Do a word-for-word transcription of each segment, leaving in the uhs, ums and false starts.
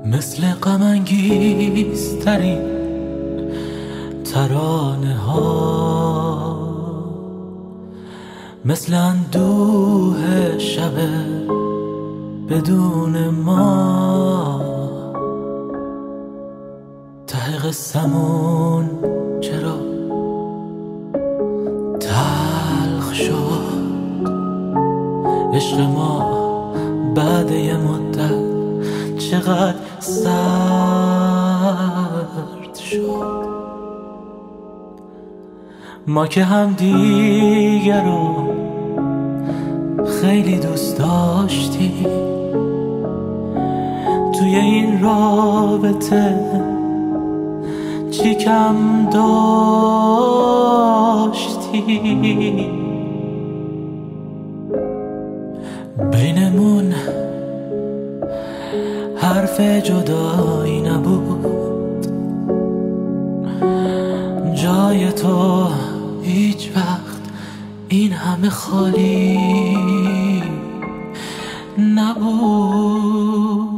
مثل غم انگیزترین ترانه ها، مثل اندوه شب بدون ما. ته قصه‌مون چرا تلخ شد؟ عشق ما بعد یه مدت چقدر سرد شد. ما که هم دیگر رو خیلی دوست داشتیم، توی این رابطه چی کم داشتیم؟ بینمون حرف جدایی نبود، جای تو هیچ وقت این همه خالی نبود.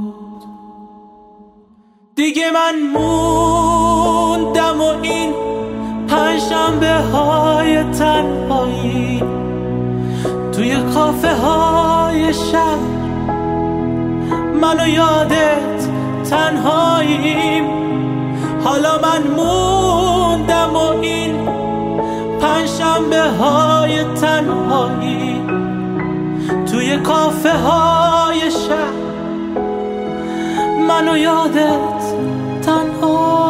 دیگه من موندم و این پنجشنبه های تنهایی توی کافه های شهر، من و یادت تنهاییم. حالا من موندم و این پنجشنبه های تنهایی توی کافه های شهر، من و یادت تنهاییم.